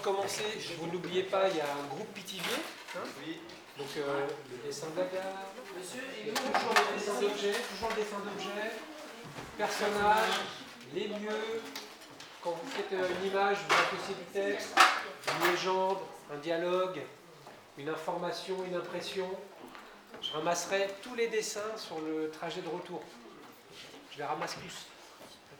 commencer, vous n'oubliez pas, il y a un groupe Pithiviers. Hein, oui. Donc le dessin de la gare. Monsieur, et toujours le dessin d'objet, personnages, les lieux. Quand vous faites une image, vous faites aussi du texte, une légende, un dialogue, une information, une impression. Je ramasserai tous les dessins sur le trajet de retour. Je les ramasse tous. D'accord ?